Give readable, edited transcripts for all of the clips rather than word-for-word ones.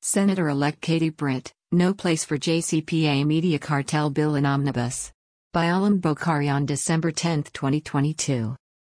Senator-elect Katie Britt, no place for JCPA media cartel bill in omnibus. By Alam Bokhari on December 10, 2022.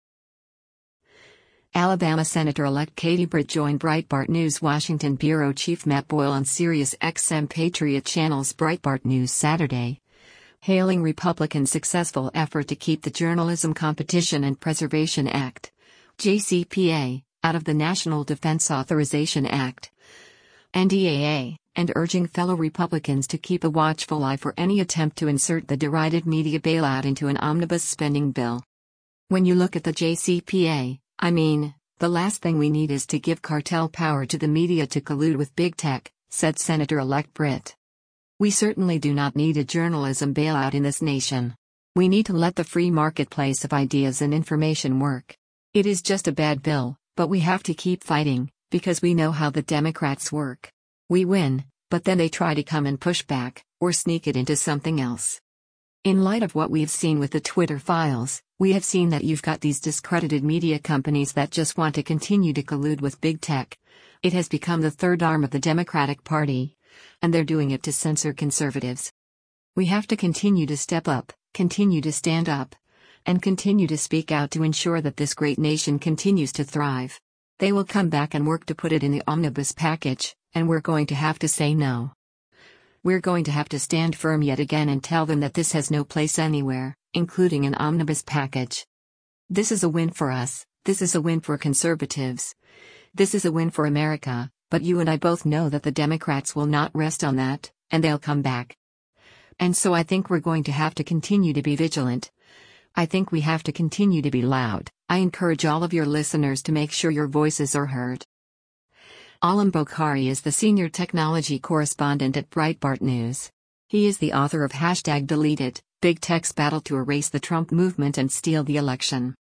Alabama Senator-elect Katie Britt joined Breitbart News Washington bureau chief Matt Boyle on Sirius XM Patriot Channel's Breitbart News Saturday, hailing Republicans' successful effort to keep the Journalism Competition and Preservation Act, JCPA, out of the National Defense Authorization Act, NDAA, and urging fellow Republicans to keep a watchful eye for any attempt to insert the derided media bailout into an omnibus spending bill. When you look at the JCPA, the last thing we need is to give cartel power to the media to collude with big tech, said Senator-elect Britt. We certainly do not need a journalism bailout in this nation. We need to let the free marketplace of ideas and information work. It is just a bad bill, but we have to keep fighting, because we know how the Democrats work. We win, but then they try to come and push back, or sneak it into something else. In light of what we've seen with the Twitter files, we have seen that you've got these discredited media companies that just want to continue to collude with big tech. It has become the third arm of the Democratic Party, and they're doing it to censor conservatives. We have to continue to step up, continue to stand up, and continue to speak out to ensure that this great nation continues to thrive. They will come back and work to put it in the omnibus package, and we're going to have to say no. We're going to have to stand firm yet again and tell them that this has no place anywhere, including an omnibus package. This is a win for us, this is a win for conservatives. This is a win for America, but you and I both know that the Democrats will not rest on that, and they'll come back. And so I think we're going to have to continue to be vigilant. I think we have to continue to be loud. I encourage all of your listeners to make sure your voices are heard. Alam Bokhari is the senior technology correspondent at Breitbart News. He is the author of #DeleteIt, Big Tech's Battle to Erase the Trump Movement and Steal the Election.